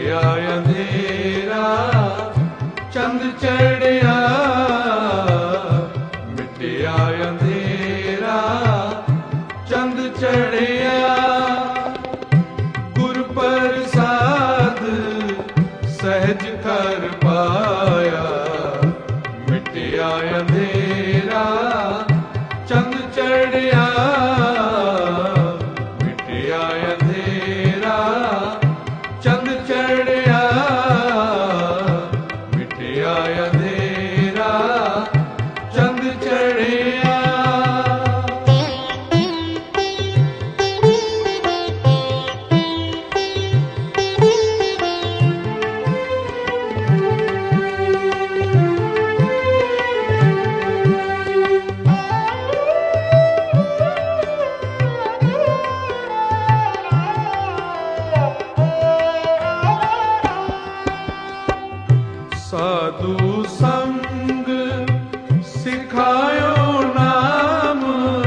मिटिया अंधेरा चंद चढ़िया, मिटिया अंधेरा चंद चढ़िया। गुर प्रसाद सहज कर पाया, मिटिया अंधेरा चंद चढ़िया, मिटिया अंधेरा चंद चढ़िया, मिटिया अंधेरा चंद चढ़िया। साधु संग सिखायो नाम,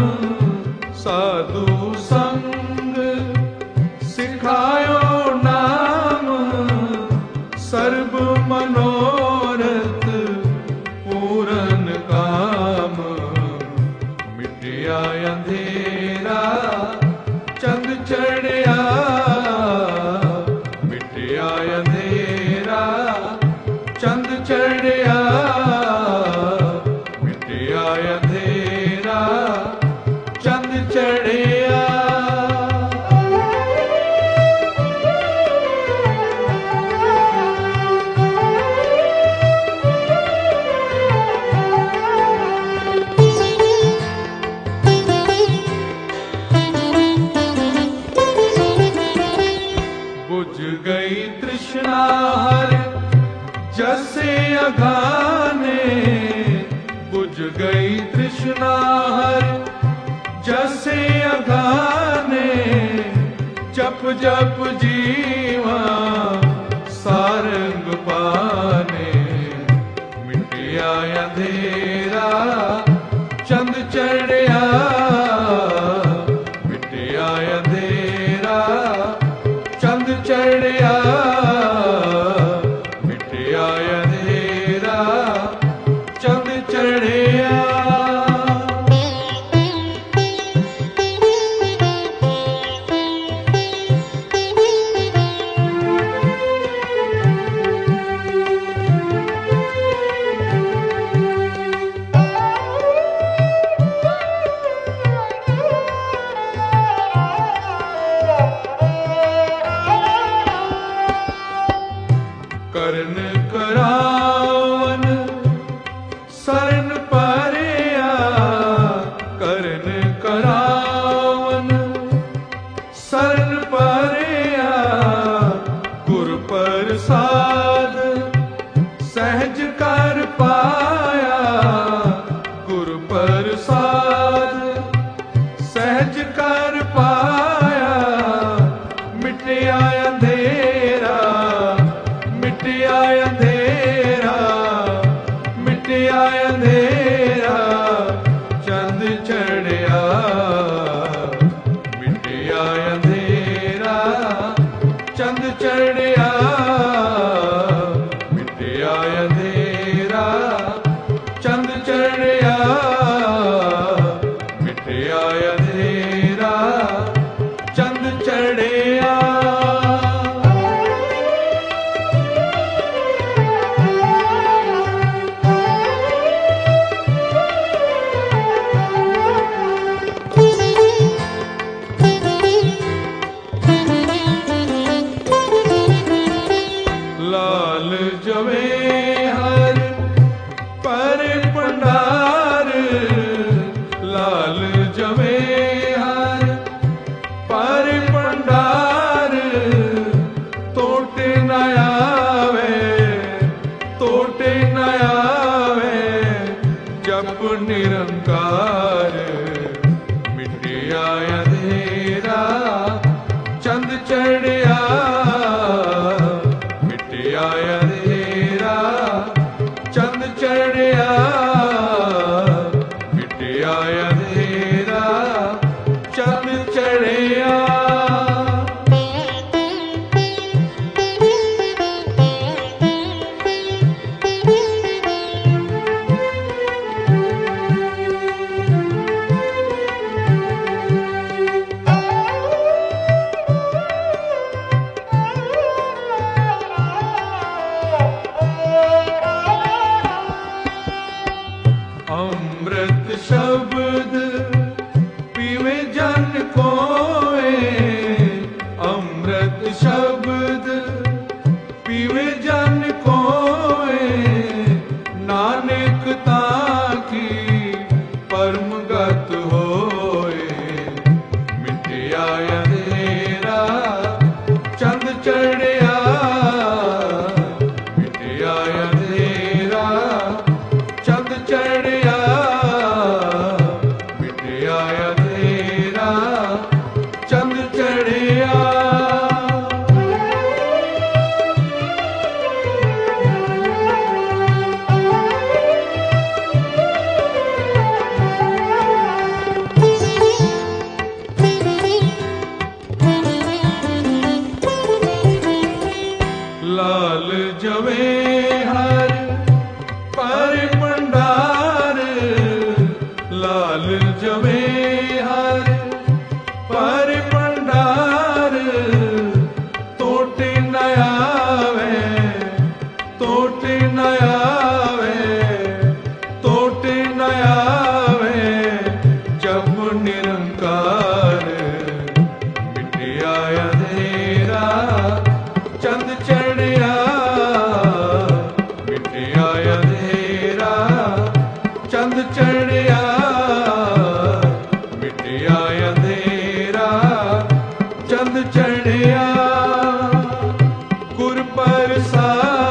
साधु संग सिखायो नाम, सर्व मनोरथ पूरन काम। मिटिया अंधेरा चंद चढ़िया, मिटिया अंधेरा चंद चढ़िया, मिटिया अंधेरा चंद चढ़िया। बुझ गई तृष्णा हर जैसे अघाने, बुझ गई तृष्णा हर जैसे अघाने। जप जप जीवा सारंग पाने, मिटिया अंधेरा चंद चढ़िया, मिटिया अंधेरा चंद चढ़िया, मिटिया अंधेरा चंद चढ़िया। करन करावन शरण पारिया, करन करावन शरण पारिया। गुर प्रसाद सहज कर पाया, गुर प्रसाद सहज कर पाया। मिटिया अंधेरा, मिटिया अंधेरा, मिटिया अंधेरा चंद चढ़िया, मिटिया अंधेरा चंद चढ़िया, मिटिया अंधेरा चंद चढ़िया, मिटिया अंधेरा चंद चढ़िया। लाल जवे हर पर पंडार, लाल जवे हर पर पंडार। तोटे न आवे, तोटे न आवे जप निरंकार। मिटिया अंधेरा चंद चढ़िया, मिटिया अंधेरा जीव जन कोय नानक ताकी परम गत होए। मिटिया अंधेरा चंद चढ़िया, मिटिया अंधेरा चंद चढ़िया, मिटिया अंधेरा चंद चढ़िया। लाल जवे हर पर भंडार, लाल जवे हर पर भंडार। तोटे न आवे, तोटे न आवे, तोटे न आवे जब निरंकार। मिटिया अंधेरा चंद चढ़िया, मिटिया अंधेरा चंद चढ़िया, मिटिया अंधेरा चंद चढ़िया। गुर प्रसाद